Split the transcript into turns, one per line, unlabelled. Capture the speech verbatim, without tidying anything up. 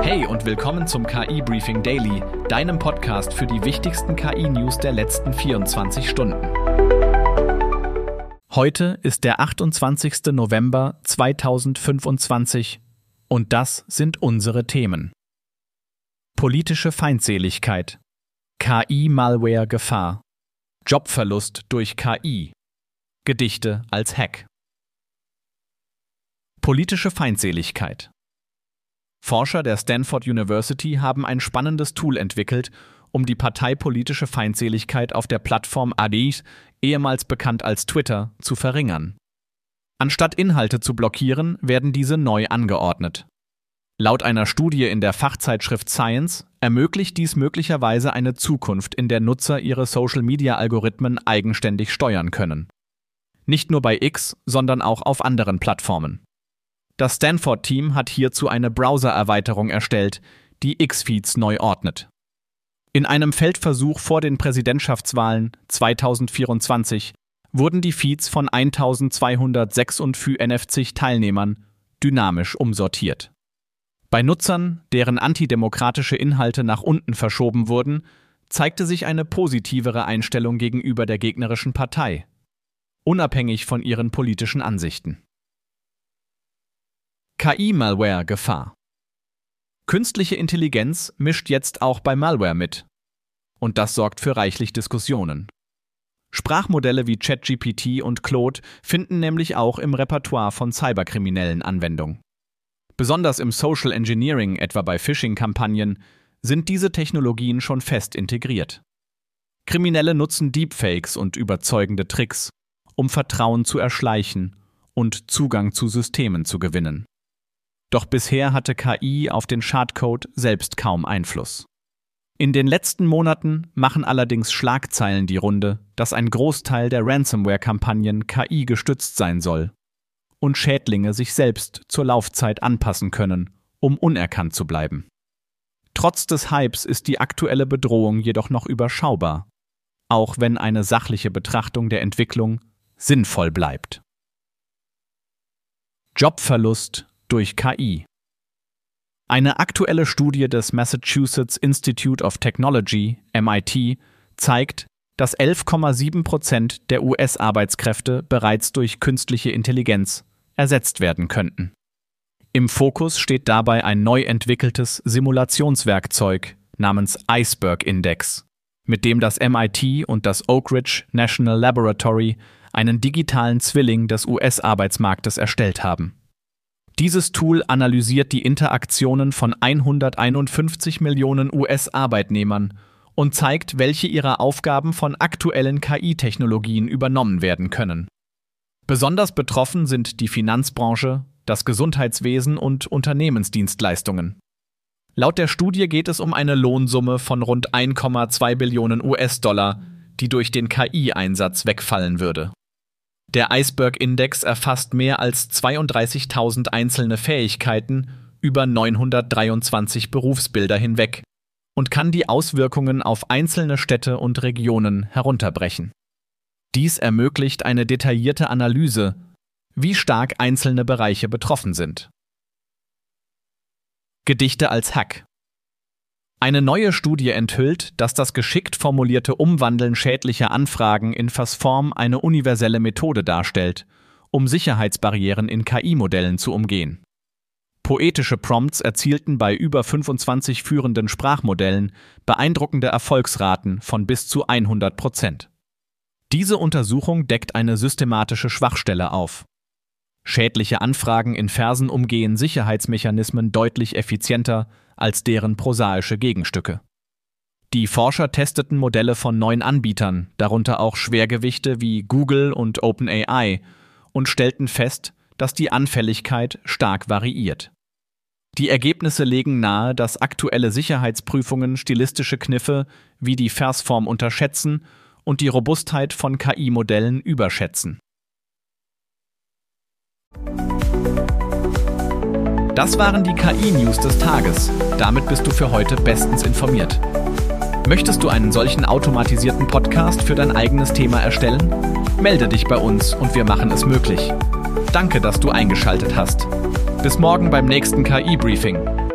Hey und willkommen zum K I-Briefing Daily, deinem Podcast für die wichtigsten K I-News der letzten vierundzwanzig Stunden. Heute ist der achtundzwanzigster November zweitausendfünfundzwanzig und das sind unsere Themen. Politische Feindseligkeit, K I-Malware-Gefahr, Jobverlust durch K I, Gedichte als Hack. Politische Feindseligkeit. Forscher der Stanford University haben ein spannendes Tool entwickelt, um die parteipolitische Feindseligkeit auf der Plattform X, ehemals bekannt als Twitter, zu verringern. Anstatt Inhalte zu blockieren, werden diese neu angeordnet. Laut einer Studie in der Fachzeitschrift Science ermöglicht dies möglicherweise eine Zukunft, in der Nutzer ihre Social-Media-Algorithmen eigenständig steuern können. Nicht nur bei X, sondern auch auf anderen Plattformen. Das Stanford-Team hat hierzu eine Browser-Erweiterung erstellt, die X-Feeds neu ordnet. In einem Feldversuch vor den Präsidentschaftswahlen zweitausendvierundzwanzig wurden die Feeds von eintausendzweihundertsechsundfünfzig Teilnehmern dynamisch umsortiert. Bei Nutzern, deren antidemokratische Inhalte nach unten verschoben wurden, zeigte sich eine positivere Einstellung gegenüber der gegnerischen Partei, unabhängig von ihren politischen Ansichten. K I-Malware-Gefahr. Künstliche Intelligenz mischt jetzt auch bei Malware mit. Und das sorgt für reichlich Diskussionen. Sprachmodelle wie ChatGPT und Claude finden nämlich auch im Repertoire von Cyberkriminellen Anwendung. Besonders im Social Engineering, etwa bei Phishing-Kampagnen, sind diese Technologien schon fest integriert. Kriminelle nutzen Deepfakes und überzeugende Tricks, um Vertrauen zu erschleichen und Zugang zu Systemen zu gewinnen. Doch bisher hatte K I auf den Schadcode selbst kaum Einfluss. In den letzten Monaten machen allerdings Schlagzeilen die Runde, dass ein Großteil der Ransomware-Kampagnen K I gestützt sein soll und Schädlinge sich selbst zur Laufzeit anpassen können, um unerkannt zu bleiben. Trotz des Hypes ist die aktuelle Bedrohung jedoch noch überschaubar, auch wenn eine sachliche Betrachtung der Entwicklung sinnvoll bleibt. Jobverlust durch K I. Eine aktuelle Studie des Massachusetts Institute of Technology, M I T, zeigt, dass elf Komma sieben Prozent der U S-Arbeitskräfte bereits durch künstliche Intelligenz ersetzt werden könnten. Im Fokus steht dabei ein neu entwickeltes Simulationswerkzeug namens Iceberg Index, mit dem das M I T und das Oak Ridge National Laboratory einen digitalen Zwilling des U S-Arbeitsmarktes erstellt haben. Dieses Tool analysiert die Interaktionen von hunderteinundfünfzig Millionen U S-Arbeitnehmern und zeigt, welche ihrer Aufgaben von aktuellen K I-Technologien übernommen werden können. Besonders betroffen sind die Finanzbranche, das Gesundheitswesen und Unternehmensdienstleistungen. Laut der Studie geht es um eine Lohnsumme von rund eins Komma zwei Billionen U S-Dollar, die durch den K I-Einsatz wegfallen würde. Der Iceberg-Index erfasst mehr als zweiunddreißigtausend einzelne Fähigkeiten über neunhundertdreiundzwanzig Berufsbilder hinweg und kann die Auswirkungen auf einzelne Städte und Regionen herunterbrechen. Dies ermöglicht eine detaillierte Analyse, wie stark einzelne Bereiche betroffen sind. Gedichte als Hack. Eine neue Studie enthüllt, dass das geschickt formulierte Umwandeln schädlicher Anfragen in Versform eine universelle Methode darstellt, um Sicherheitsbarrieren in K I-Modellen zu umgehen. Poetische Prompts erzielten bei über fünfundzwanzig führenden Sprachmodellen beeindruckende Erfolgsraten von bis zu hundert Prozent. Diese Untersuchung deckt eine systematische Schwachstelle auf. Schädliche Anfragen in Versen umgehen Sicherheitsmechanismen deutlich effizienter als deren prosaische Gegenstücke. Die Forscher testeten Modelle von neun Anbietern, darunter auch Schwergewichte wie Google und OpenAI, und stellten fest, dass die Anfälligkeit stark variiert. Die Ergebnisse legen nahe, dass aktuelle Sicherheitsprüfungen stilistische Kniffe wie die Versform unterschätzen und die Robustheit von K I-Modellen überschätzen. Das waren die K I-News des Tages. Damit bist du für heute bestens informiert. Möchtest du einen solchen automatisierten Podcast für dein eigenes Thema erstellen? Melde dich bei uns und wir machen es möglich. Danke, dass du eingeschaltet hast. Bis morgen beim nächsten K I-Briefing.